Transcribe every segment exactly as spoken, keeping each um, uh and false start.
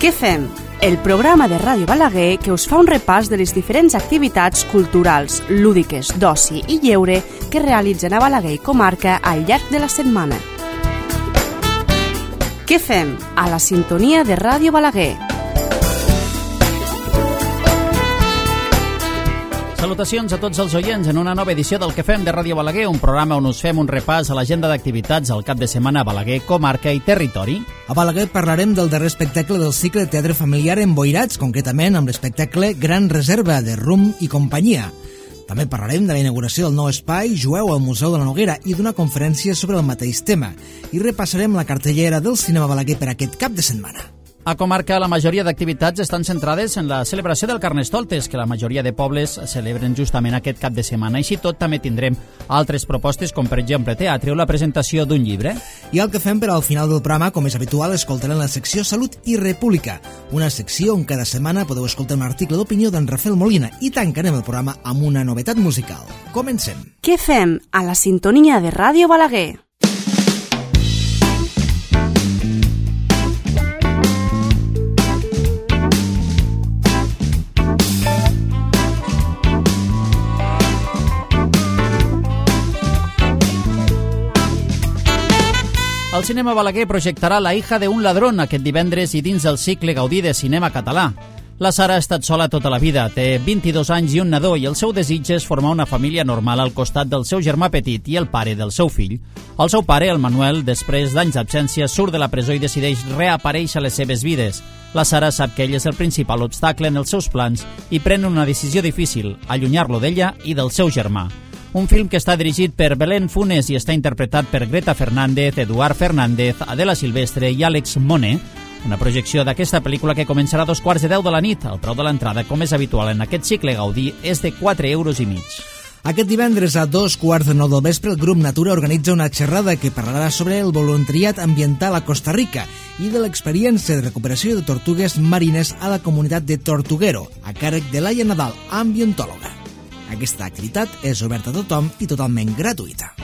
Què fem? El programa de Ràdio Balaguer que us fa un repàs de les diferents activitats culturals, lúdiques, d'oci i lleure que realitzen a Balaguer i comarca al llarg de la setmana. Què fem? A la sintonia de Ràdio Balaguer. Salutacions a tots els oients en una nova edició del Què fem de Ràdio Balaguer, un programa on us fem un repàs a l'agenda d'activitats al cap de setmana a Balaguer, comarca i territori. A Balaguer parlarem del darrer espectacle del cicle de teatre familiar Emboirats, concretament amb l'espectacle Gran Reserva de Rum i companyia. També parlarem de la inauguració del nou espai jueu al Museu de la Noguera i d'una conferència sobre el mateix tema. I repassarem la cartellera del cinema Balaguer per aquest cap de setmana. A comarca, la majoria d'activitats estan centrades en la celebració del Carnestoltes, que la majoria de pobles celebren justament aquest cap de setmana. Així tot, també tindrem altres propostes, com per exemple teatre o la presentació d'un llibre. I el que fem per al final del programa, com és habitual, escoltarem la secció Salut i República, una secció on cada setmana podeu escoltar un article d'opinió d'en Rafael Molina, i tancarem el programa amb una novetat musical. Comencem. Què fem? A la sintonia de Ràdio Balaguer. El cinema Balaguer projectarà La hija de un ladrón aquest divendres i dins del cicle Gaudí de cinema català. La Sara ha estat sola tota la vida, té vint-i-dos anys i un nadó i el seu desig és formar una família normal al costat del seu germà petit i el pare del seu fill. El seu pare, el Manuel, després d'anys d'absència, surt de la presó i decideix reaparèixer a les seves vides. La Sara sap que ell és el principal obstacle en els seus plans i pren una decisió difícil, allunyar-lo d'ella i del seu germà. Un film que està dirigit per Belén Funes i està interpretat per Greta Fernández, Eduard Fernández, Adela Silvestre i Àlex Moné. Una projecció d'aquesta pel·lícula que començarà a dos quarts de deu de la nit. El preu de l'entrada, com és habitual en aquest cicle Gaudí, és de quatre euros i mig. Aquest divendres a dos quarts de nou del vespre el grup Natura organitza una xerrada que parlarà sobre el voluntariat ambiental a Costa Rica i de l'experiència de recuperació de tortugues marines a la comunitat de Tortuguero, a càrrec de Laia Nadal, ambientòloga. Aquesta activitat és oberta a tothom i totalment gratuïta.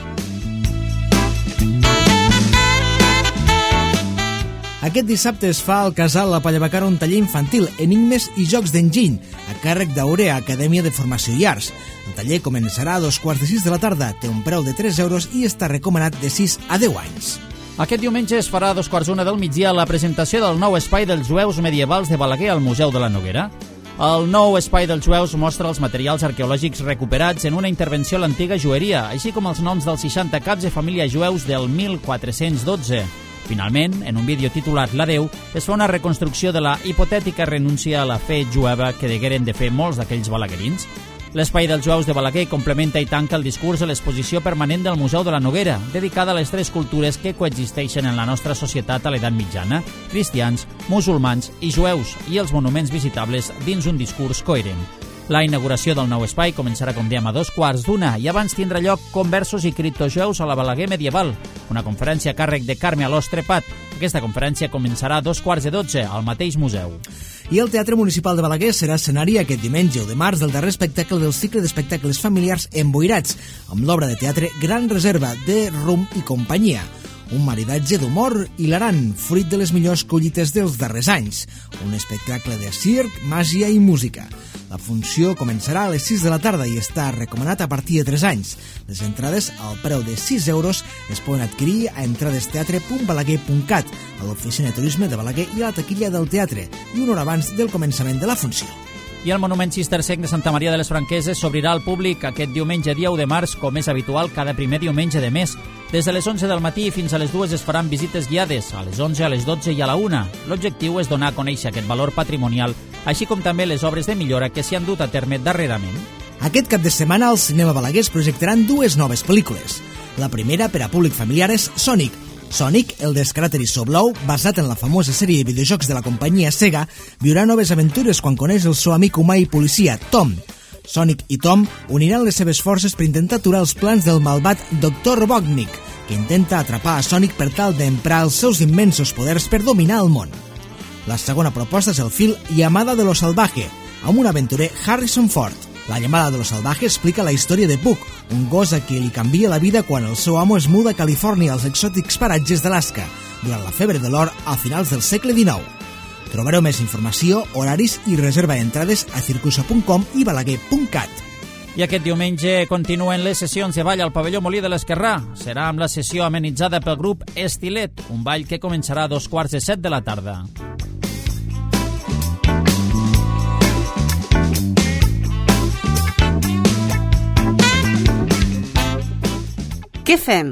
Aquest dissabte es fa al Casal La Pallabacara un taller infantil, enigmes i jocs d'enginy, a càrrec d'Aurea, Acadèmia de Formació i Arts. El taller començarà a dos quarts de sis de la tarda, té un preu de tres euros i està recomanat de sis a deu anys. Aquest diumenge es farà a dos quarts una del migdia la presentació del nou espai dels jueus medievals de Balaguer al Museu de la Noguera. El nou espai dels jueus mostra els materials arqueològics recuperats en una intervenció a l'antiga jueria, així com els noms dels seixanta caps de família jueus del mil quatre-cents dotze. Finalment, en un vídeo titulat L'Adeu, es fa una reconstrucció de la hipotètica renúncia a la fe jueva que degueren de fer molts d'aquells balaguerins. L'espai dels jueus de Balaguer complementa i tanca el discurs a l'exposició permanent del Museu de la Noguera, dedicada a les tres cultures que coexisteixen en la nostra societat a l'edat mitjana, cristians, musulmans i jueus, i els monuments visitables dins un discurs coherent. La inauguració del nou espai començarà, com diem, a dos quarts d'una i abans tindrà lloc Conversos i criptojueus a la Balaguer medieval, una conferència a càrrec de Carme Alòs Trepat. Aquesta conferència començarà a dos quarts de dotze al mateix museu. I el Teatre Municipal de Balaguer serà escenari aquest diumenge o de març del darrer espectacle del cicle d'espectacles familiars Emboirats, amb l'obra de teatre Gran Reserva de Rum i companyia. Un maridatge d'humor hilarant, fruit de les millors collites dels darrers anys. Un espectacle de circ, màgia i música. La funció començarà a les sis de la tarda i està recomanat a partir de tres anys. Les entrades, al preu de sis euros, es poden adquirir a entradesteatre punt balaguer punt cat, a l'oficina de turisme de Balaguer i a la taquilla del teatre, i una hora abans del començament de la funció. I el monument cistercenc de Santa Maria de les Franqueses s'obrirà al públic aquest diumenge dia u de març, com és habitual cada primer diumenge de mes. Des de les onze del matí fins a les dues es faran visites guiades, a les onze, a les dotze i a la una. L'objectiu és donar a conèixer aquest valor patrimonial, així com també les obres de millora que s'hi han dut a terme darrerament. Aquest cap de setmana al cinema Balaguer es projectaran dues noves pel·lícules. La primera, per a públic familiar, és Sonic. Sonic, el descarat eriçó blau, basat en la famosa sèrie de videojocs de la companyia Sega, viurà noves aventures quan coneix el seu amic humà i policia, Tom. Sonic i Tom uniran les seves forces per intentar aturar els plans del malvat doctor Robotnik, que intenta atrapar a Sonic per tal d'emprar els seus immensos poders per dominar el món. La segona proposta és el film Llamada de lo Salvaje, amb un aventurer Harrison Ford. La llamada de lo salvaje explica la història de Puck, un gos a qui li canvia la vida quan el seu amo es muda a Califòrnia als exòtics paratges d'Alaska, durant la febre de l'or a finals del segle dinou. Trobareu més informació, horaris i reserva d'entrades a circusa punt com i balaguer punt cat. I aquest diumenge continuen les sessions de ball al pavelló Molí de l'Esquerrà. Serà amb la sessió amenitzada pel grup Estilet, un ball que començarà a dos quarts de set de la tarda. Què fem?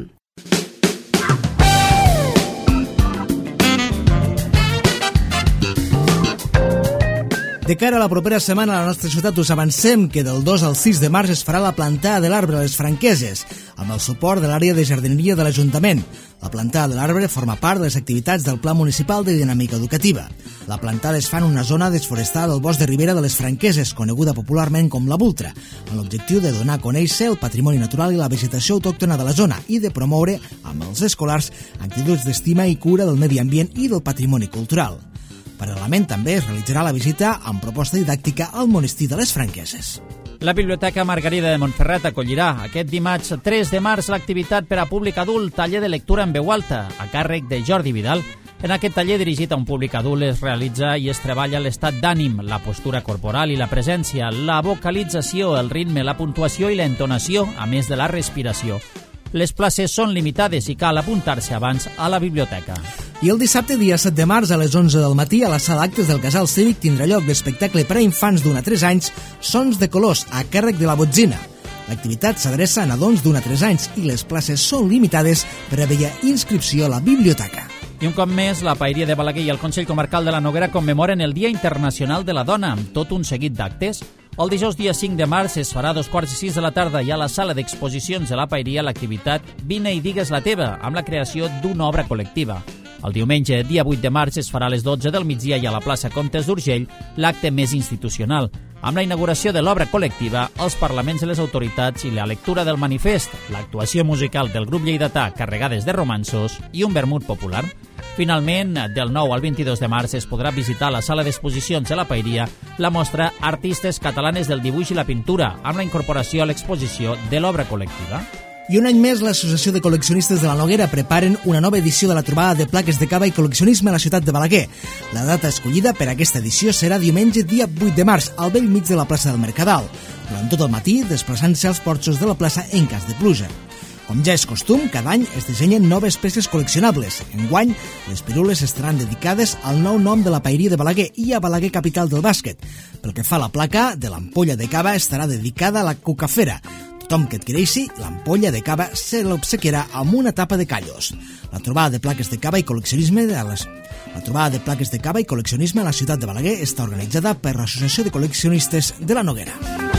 De cara a la propera setmana a la nostra ciutat us avancem que del dos al sis de març es farà la plantada de l'arbre a les Franqueses, amb el suport de l'àrea de jardineria de l'Ajuntament. La plantada de l'arbre forma part de les activitats del Pla Municipal de Dinàmica Educativa. La plantada es fa en una zona desforestada del bosc de Ribera de les Franqueses, coneguda popularment com la Bultra, amb l'objectiu de donar a conèixer el patrimoni natural i la vegetació autòctona de la zona i de promoure, amb els escolars, actituds d'estima i cura del medi ambient i del patrimoni cultural. Paral·lelament també es realitzarà la visita amb proposta didàctica al monestir de les Franqueses. La Biblioteca Margarida de Montferrat acollirà aquest dimarts tres de març l'activitat per a públic adult taller de lectura en veu alta, a càrrec de Jordi Vidal. En aquest taller dirigit a un públic adult es realitza i es treballa l'estat d'ànim, la postura corporal i la presència, la vocalització, el ritme, la puntuació i l'entonació, a més de la respiració. Les places són limitades i cal apuntar-se abans a la biblioteca. I el dissabte, dia set de març, a les onze del matí, a la sala d'actes del Casal Cívic tindrà lloc l'espectacle per a infants d'un a tres anys Sons de colors, a càrrec de la Botzina. L'activitat s'adreça a nadons d'un a tres anys i les places són limitades per a veure inscripció a la biblioteca. I un cop més, la Paeria de Balaguer i el Consell Comarcal de la Noguera commemoren el Dia Internacional de la Dona, amb tot un seguit d'actes. El dijous dia cinc de març es farà a dos quarts i sis de la tarda i a la sala d'exposicions de la Paeria l'activitat Vine i digues la teva, amb la creació d'una obra col·lectiva. El diumenge, dia vuit de març, es farà a les dotze del migdia i a la plaça Comtes d'Urgell l'acte més institucional, amb la inauguració de l'obra col·lectiva, els parlaments de les autoritats i la lectura del manifest, l'actuació musical del grup lleidatà Carregades de Romanços i un vermut popular. Finalment, del nou al vint-i-dos de març es podrà visitar a la sala d'exposicions de la Paeria la mostra Artistes catalanes del dibuix i la pintura, amb la incorporació a l'exposició de l'obra col·lectiva. I un any més, l'Associació de Col·leccionistes de la Noguera preparen una nova edició de la trobada de plaques de cava i col·leccionisme a la ciutat de Balaguer. La data escollida per a aquesta edició serà diumenge, dia vuit de març, al bell mig de la plaça del Mercadal, durant tot el matí desplaçant-se als porxos de la plaça en cas de pluja. Com ja és costum, cada any es dissenyen noves peces col·leccionables. Enguany, les pirules estaran dedicades al nou nom de la Paeria de Balaguer i a Balaguer, capital del bàsquet. Pel que fa a la placa de l'ampolla de cava, estarà dedicada a la Cucafera. Tothom que adquireixi l'ampolla de cava se l'obsequiarà amb una tapa de callos. La trobada de plaques de cava i col·leccionisme de les... La trobada de plaques de cava i col·leccionisme a la ciutat de Balaguer està organitzada per l'Associació de Col·leccionistes de la Noguera.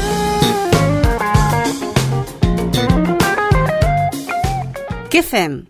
Què fem?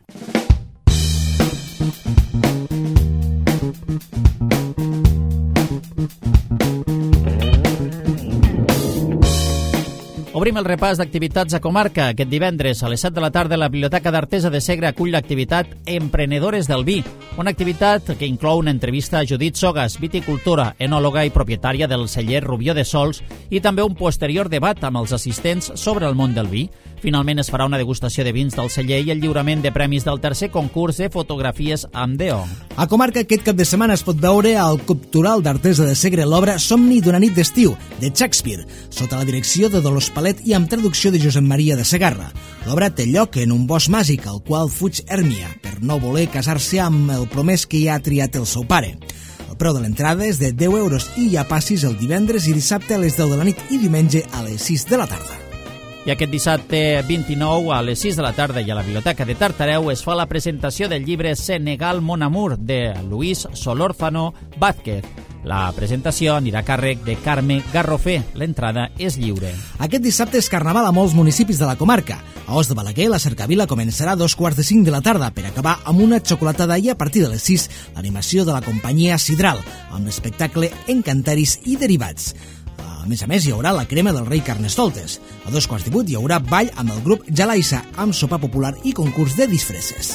Obrim el repàs d'activitats a comarca. Aquest divendres a les set de la tarda la Biblioteca d'Artesa de Segre acull l'activitat Emprenedores del Vi, una activitat que inclou una entrevista a Judit Sogas, viticultora, enòloga i propietària del celler Rubió de Sols, i també un posterior debat amb els assistents sobre el món del vi. Finalment es farà una degustació de vins del celler i el lliurament de premis del tercer concurs de fotografies amb D O. A comarca aquest cap de setmana es pot veure al Cultural d'Artesa de Segre l'obra Somni d'una nit d'estiu, de Shakespeare, sota la direcció de Dolors Palet i amb traducció de Josep Maria de Segarra. L'obra té lloc en un bosc màgic al qual fuig Hèrmia per no voler casar-se amb el promès que ja ha triat el seu pare. El preu de l'entrada és de deu euros i hi ha passis el divendres i dissabte a les deu de la nit i diumenge a les sis de la tarda. I aquest dissabte vint-i-nou a les sis de la tarda i a la Biblioteca de Tartareu es fa la presentació del llibre Senegal Mon Amour de Luis Solórzano Vázquez. La presentació anirà a càrrec de Carme Garrofé. L'entrada és lliure. Aquest dissabte és carnaval a molts municipis de la comarca. A Os de Balaguer, la cercavila començarà a dos quarts de cinc de la tarda per acabar amb una xocolatada i a partir de les sis l'animació de la companyia Sidral, amb l'espectacle Encantaris i Derivats. A més a més, hi haurà la crema del rei Carnestoltes. A dos quarts de vuit hi haurà ball amb el grup Jalaissa, amb sopar popular i concurs de disfresses.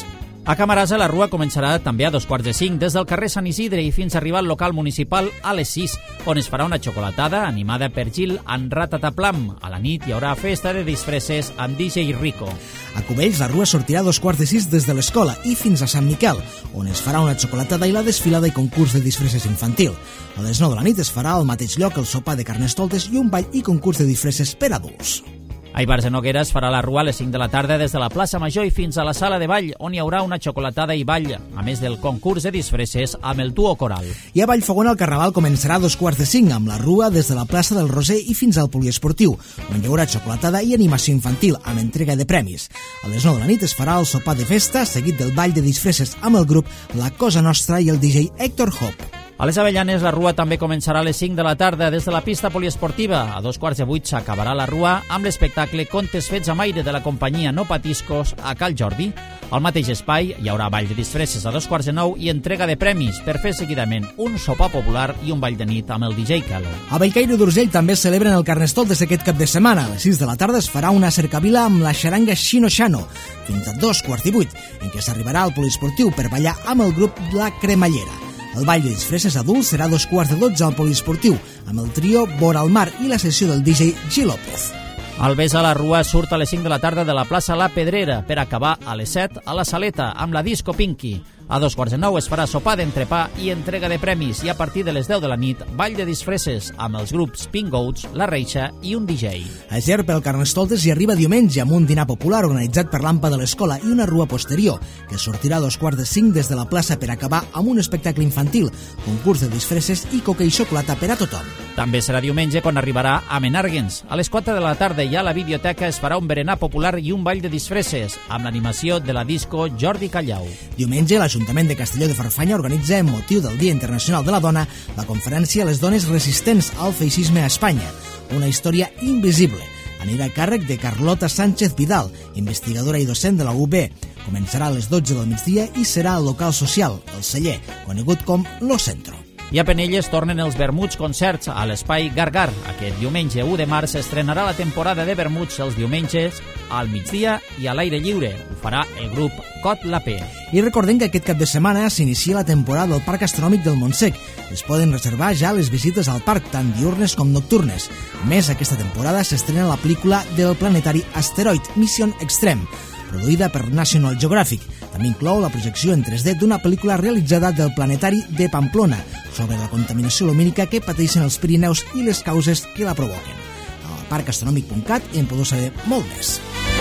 A Camarasa la rua començarà també a dos quarts de cinc des del carrer Sant Isidre i fins a arribar al local municipal a les sis, on es farà una xocolatada animada per Gil en Ratataplam. A la nit hi haurà festa de disfresses amb D J Rico. A Cubells la rua sortirà a dos quarts de sis des de l'escola i fins a Sant Miquel, on es farà una xocolatada i la desfilada i concurs de disfresses infantil. A les nou de la nit es farà al mateix lloc el sopar de carnestoltes i un ball i concurs de disfresses per adults. A Ivars de Noguera es farà la rua a les cinc de la tarda des de la plaça Major i fins a la sala de ball, on hi haurà una xocolatada i ball, a més del concurs de disfresses amb el duo coral. I a Vallfogona el carnaval començarà a dos quarts de cinc amb la rua des de la plaça del Roser i fins al poliesportiu, on hi haurà xocolatada i animació infantil amb entrega de premis. A les nou de la nit es farà el sopar de festa, seguit del ball de disfresses amb el grup La Cosa Nostra i el D J Héctor Hop. A les Avellanes la rua també començarà a les cinc de la tarda des de la pista poliesportiva. A dos quarts de vuit s'acabarà la rua amb l'espectacle Contes fets amb aire de la companyia No Patiscos a Cal Jordi. Al mateix espai hi haurà ball de disfresses a dos quarts de nou i entrega de premis per fer seguidament un sopar popular i un ball de nit amb el D J Kelo. A Bellcaire d'Urgell també celebren el Carnestoltes aquest cap de setmana. A les sis de la tarda es farà una cercavila amb la xaranga Xino Xano fins a dos quarts i vuit, en què s'arribarà al poliesportiu per ballar amb el grup La Cremallera. El ball de disfresses adults serà a dos quarts de dotze al poliesportiu, amb el trio Vora al Mar i la sessió del D J G. López. El Bes a la rua surt a les cinc de la tarda de la plaça La Pedrera per acabar a les set a la Saleta amb la Disco Pinky. A dos quarts de nou es farà sopar d'entrepà i entrega de premis i a partir de les deu de la nit ball de disfresses amb els grups Pink Goats, La Reixa i un D J. A Ger pel Carnestoltes hi arriba diumenge amb un dinar popular organitzat per l'Ampa de l'Escola i una rua posterior que sortirà a dos quarts de cinc des de la plaça per acabar amb un espectacle infantil, concurs de disfresses i coca i xocolata per a tothom. També serà diumenge quan arribarà a Menàrguens. A les quatre de la tarda i a la biblioteca es farà un berenar popular i un ball de disfresses amb l'animació de la disco Jordi Callau. Diumenge l'Ajuntament de Castelló de Farfanya organitza en motiu del Dia Internacional de la Dona la conferència Les dones resistents al feixisme a Espanya, una història invisible. Anirà a càrrec de Carlota Sánchez Vidal, investigadora i docent de la U B. Començarà a les dotze del migdia i serà al local social, el Celler, conegut com Lo Centro. I a Penelles tornen els vermuts concerts a l'Espai Gargar. Aquest diumenge u de març s'estrenarà la temporada de vermuts els diumenges al migdia i a l'aire lliure. Ho farà el grup Cot La P. I recordem que aquest cap de setmana s'inicia la temporada del Parc Astronòmic del Montsec. Es poden reservar ja les visites al parc, tant diurnes com nocturnes. A més, aquesta temporada s'estrena la pel·lícula del planetari Asteroid, Mission Extreme, produïda per National Geographic. També inclou la projecció en tres D d'una pel·lícula realitzada del planetari de Pamplona sobre la contaminació lumínica que pateixen els Pirineus i les causes que la provoquen. Al parc astronòmic punt cat en podeu saber molt més.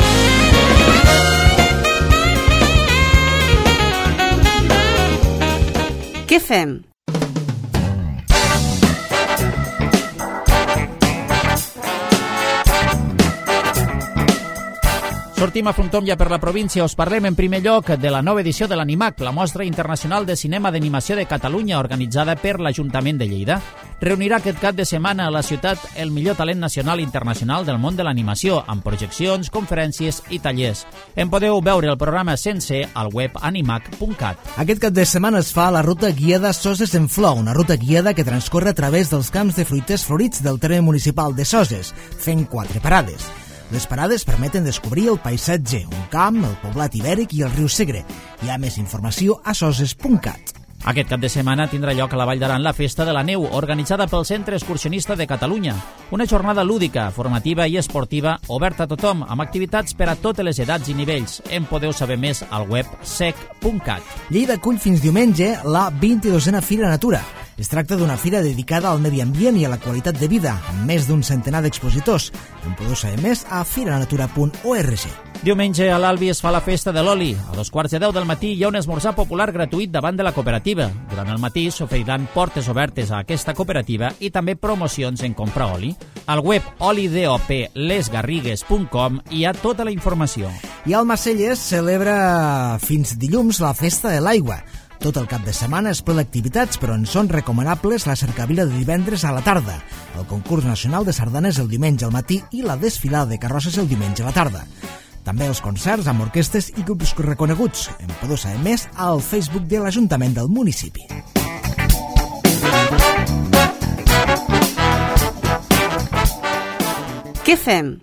Què fem? Sortim a Frontom ja per la província. Us parlem en primer lloc de la nova edició de l'Animac, la mostra internacional de cinema d'animació de Catalunya, organitzada per l'Ajuntament de Lleida. Reunirà aquest cap de setmana a la ciutat el millor talent nacional i internacional del món de l'animació, amb projeccions, conferències i tallers. En podeu veure el programa sense al web animac punt cat. Aquest cap de setmana es fa la ruta guiada Soses en Flor, una ruta guiada que transcorre a través dels camps de fruiters florits del terme municipal de Soses, fent quatre parades. Les parades permeten descobrir el paisatge, un camp, el poblat ibèric i el riu Segre. Hi ha més informació a soses punt cat. Aquest cap de setmana tindrà lloc a la Vall d'Aran la Festa de la Neu, organitzada pel Centre Excursionista de Catalunya. Una jornada lúdica, formativa i esportiva oberta a tothom, amb activitats per a totes les edats i nivells. En podeu saber més al web sec punt cat. Lleida acull fins diumenge la vint-i-dosena Fira Natura. Es tracta d'una fira dedicada al medi ambient i a la qualitat de vida, amb més d'un centenar d'expositors. En podeu saber més a fira natura punt org. Diumenge a l'Albi es fa la festa de l'oli. A dos quarts de deu del matí hi ha un esmorzar popular gratuït davant de la cooperativa. Durant el matí s'oferiran portes obertes a aquesta cooperativa i també promocions en comprar oli. Al web oli dop les garrigues punt com hi ha tota la informació. I al Macelles celebra fins dilluns la festa de l'aigua. Tot el cap de setmana és ple d'activitats, però en són recomanables la cercavila de divendres a la tarda, el concurs nacional de sardanes el diumenge al matí i la desfilada de carrosses el diumenge a la tarda. També els concerts amb orquestes i grups reconeguts. En podeu saber més al Facebook de l'Ajuntament del municipi. Què fem?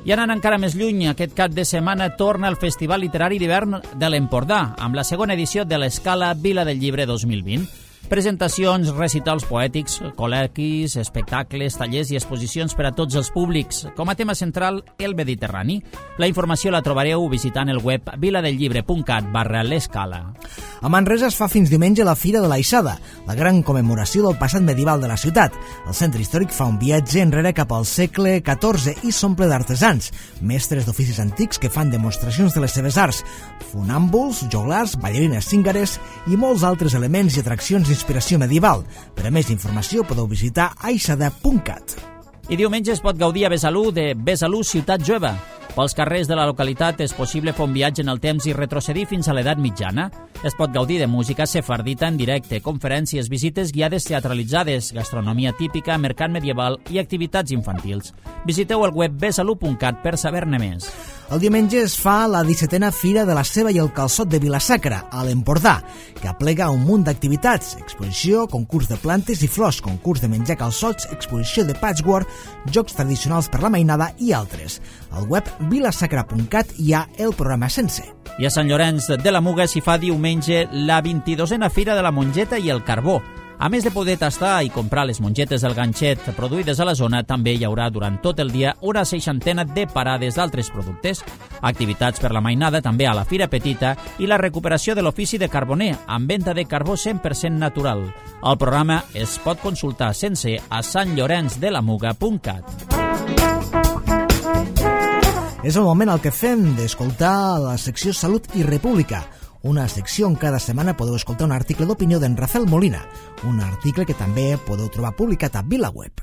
I anant encara més lluny, aquest cap de setmana torna el Festival Literari d'Hivern de l'Empordà, amb la segona edició de l'Escala Vila del Llibre dos mil vint. Presentacions, recitals poètics, col·loquis, espectacles, tallers i exposicions per a tots els públics. Com a tema central, el Mediterrani. La informació la trobareu visitant el web viladelllibre punt cat barra l'escala. A Manresa es fa fins diumenge la Fira de l'Aixada, la gran commemoració del passat medieval de la ciutat. El centre històric fa un viatge enrere cap al segle catorze i s'omple d'artesans, mestres d'oficis antics que fan demostracions de les seves arts, funàmbuls, joglars, ballarines cíngares i molts altres elements i atraccions d'inspiració medieval. Per a més informació podeu visitar aixada punt cat. I diumenge es pot gaudir a Besalú de Besalú Ciutat Jove. Pels carrers de la localitat és possible fer un viatge en el temps i retrocedir fins a l'edat mitjana. Es pot gaudir de música sefardita en directe, conferències, visites guiades teatralitzades, gastronomia típica, mercat medieval i activitats infantils. Visiteu el web besalú punt cat per saber-ne més. El diumenge es fa la dissetena Fira de la Ceba i el Calçot de Vila-sacra, a l'Empordà, que aplega un munt d'activitats: exposició, concurs de plantes i flors, concurs de menjar calçots, exposició de patchwork, jocs tradicionals per la mainada i altres. Al web vilasacra punt cat hi ha el programa sencer. I a Sant Llorenç de la Muga s'hi fa diumenge la vint-i-dosena Fira de la Mongeta i el Carbó. A més de poder tastar i comprar les mongetes del ganxet produïdes a la zona, també hi haurà durant tot el dia una seixantena de parades d'altres productes, activitats per la mainada també a la Fira Petita i la recuperació de l'ofici de carboner, amb venda de carbó cent per cent natural. El programa es pot consultar sense a sant llorenç de la muga punt cat. És el moment al que fem d'escoltar la secció Salut i República, una secció on cada setmana podeu escoltar un article d'opinió d'en Rafael Molina, un article que també podeu trobar publicat a VilaWeb.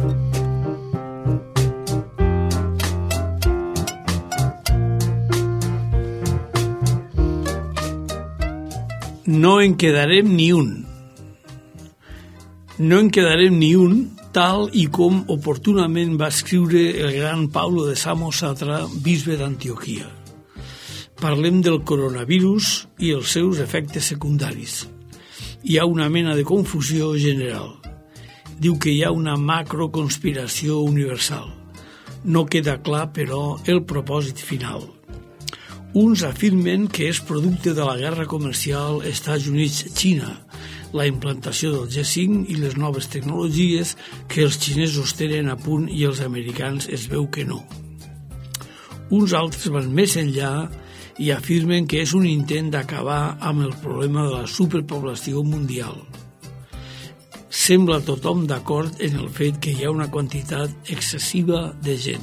No en quedarem ni un. No en quedarem ni un, tal i com oportunament va escriure el gran Pablo de Samosatra, bisbe d'Antioquia. Parlem del coronavirus i els seus efectes secundaris. Hi ha una mena de confusió general. Diu que hi ha una macroconspiració universal. No queda clar, però, el propòsit final. Uns afirmen que és producte de la guerra comercial Estats Units-Xina, la implantació del G cinc i les noves tecnologies que els xinesos tenen a punt i els americans es veu que no. Uns altres van més enllà i afirmen que és un intent d'acabar amb el problema de la superpoblació mundial. Sembla tothom d'acord en el fet que hi ha una quantitat excessiva de gent.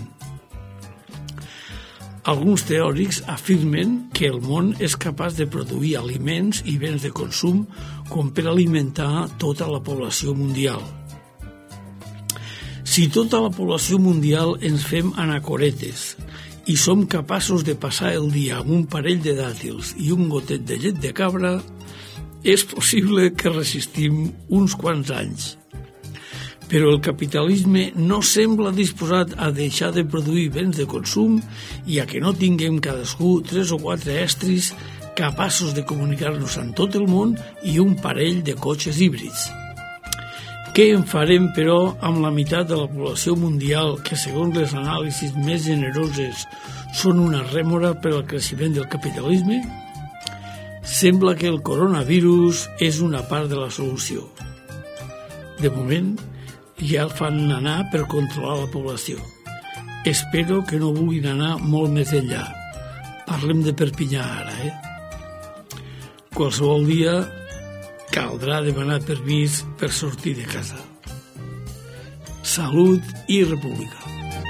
Alguns teòrics afirmen que el món és capaç de produir aliments i béns de consum com per alimentar tota la població mundial. Si tota la població mundial ens fem anacoretes i som capaços de passar el dia amb un parell de dàtils i un gotet de llet de cabra, és possible que resistim uns quants anys. Però el capitalisme no sembla disposat a deixar de produir béns de consum i a que no tinguem cadascú tres o quatre estris capaços de comunicar-nos amb tot el món i un parell de cotxes híbrids. Què en farem, però, amb la meitat de la població mundial que, segons les anàlisis més generoses, són una rèmora per al creixement del capitalisme? Sembla que el coronavirus és una part de la solució. De moment, ja el fan anar per controlar la població. Espero que no vulguin anar molt més enllà. Parlem de Perpinyà ara, eh? Qualsevol dia caldrà demanar permís per sortir de casa. Salut i República.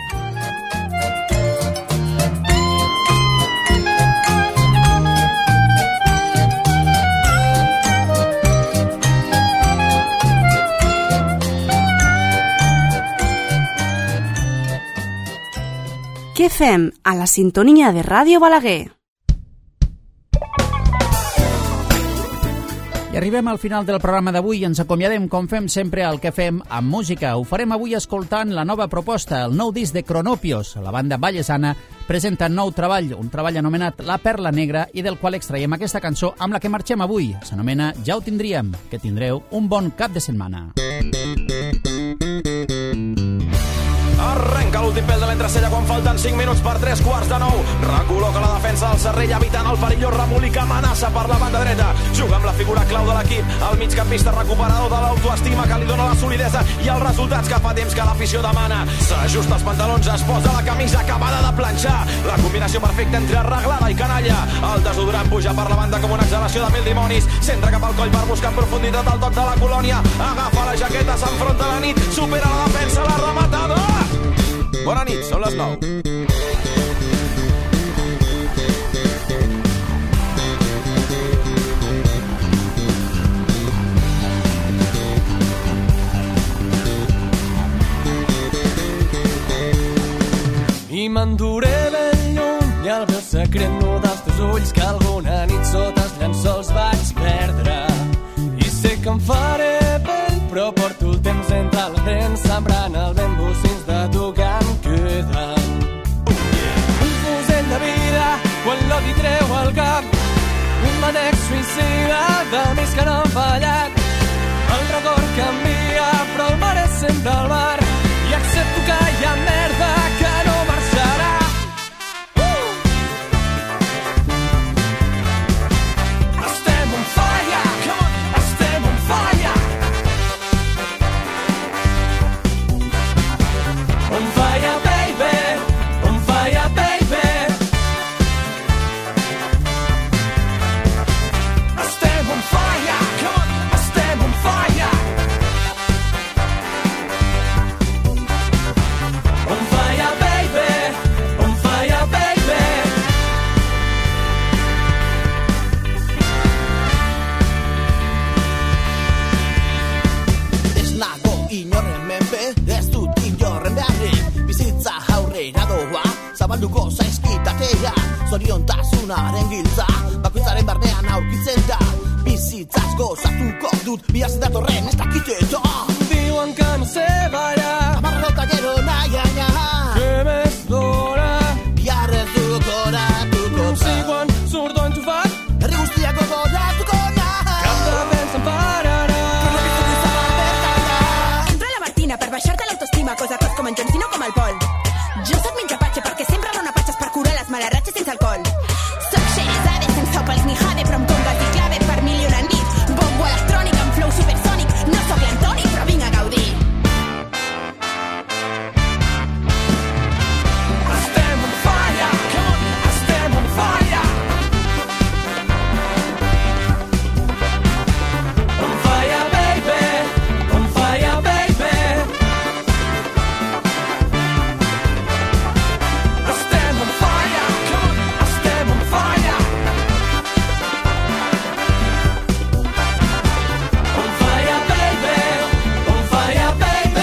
Què fem a la sintonia de Ràdio Balaguer? I arribem al final del programa d'avui i ens acomiadem, com fem sempre, el que fem amb música. Ho farem avui escoltant la nova proposta, el nou disc de Cronopios. La banda vallesana presenta nou treball, un treball anomenat La Perla Negra i del qual extraiem aquesta cançó amb la que marxem avui. S'anomena Ja ho tindríem. Que tindreu un bon cap de setmana. Arrenca l'últim pèl de l'entrecella quan falten cinc minuts per tres quarts de nou. Recol·loca la defensa del Serrell evitant el perillós Remolí que amenaça per la banda dreta. Juga amb la figura clau de l'equip, el migcampista recuperador de l'autoestima que li dona la solidesa i els resultats que fa temps que l'afició demana. S'ajusta els pantalons, es posa la camisa acabada de planxar. La combinació perfecta entre arreglada i canalla. El desodorant puja per la banda com una exhalació de mil dimonis. S'entra cap al coll per buscar en profunditat el toc de la colònia. Agafa la jaqueta, s'enfronta a la nit, supera la defensa, la rematada. Bona nit, són les nou. I m'enduré ben lluny i el meu secret no dels teus ulls que alguna nit sota els llençols vaig perdre. I sé que em faré vell, però porto el temps entre la dents sembrant el vent bocins de tu que em queden. Un fusell de vida quan l'odi treu al cap, un manec suïcida d'amics que no han fallat. El record canvia però el mar és sempre el mar i accepto que hi ha merda que no marxarà. Estem on fire, estem on fire. On fire, baby, on fire, baby. Estem on fire, estem on fire. On fire, baby, on fire, baby. Ez nago inorren menpe, ez dut inorren beharrik. Bizitza aurrera doa, zabalduko zaizkitatea. Zoriontasunaren giltza, bakoitzaren barnean aurkitzen da. Bizitzaz gozatuko dut, bihar datorren ez dakiteto. Diuen que no sé ballar, Amarrota gero nahi aina, que més dona. bihar ez duk oratuko Si da. quan surto entufat, Herri guztiak gogoratuko da. cap de vent se'n pararà. Entra la Martina per baixar-te l'autoestima, cosa cos com en John, sinó com el Pol. Jo sóc menja patxa perquè sempre dona patxes per curar les males ratxes sense alcohol. Soc Xeresade sense òpals ni jade, però amb congas i clave per mil i una nit. Bombo electrònic amb flow supersònic, no sóc l'Antoni però vinc a gaudir. Estem on fire, estem on fire. On fire, baby, on fire, baby. Estem on fire, estem on fire. On fire, baby, on fire, baby.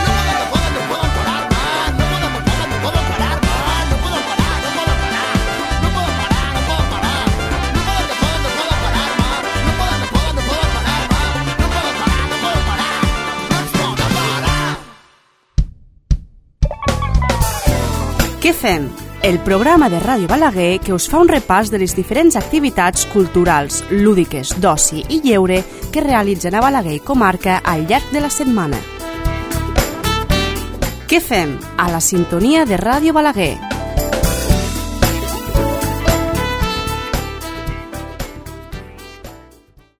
Què fem? El programa de Ràdio Balaguer que us fa un repàs de les diferents activitats culturals, lúdiques, d'oci i lleure que realitzen a Balaguer i comarca al llarg de la setmana. Què fem? A la sintonia de Ràdio Balaguer.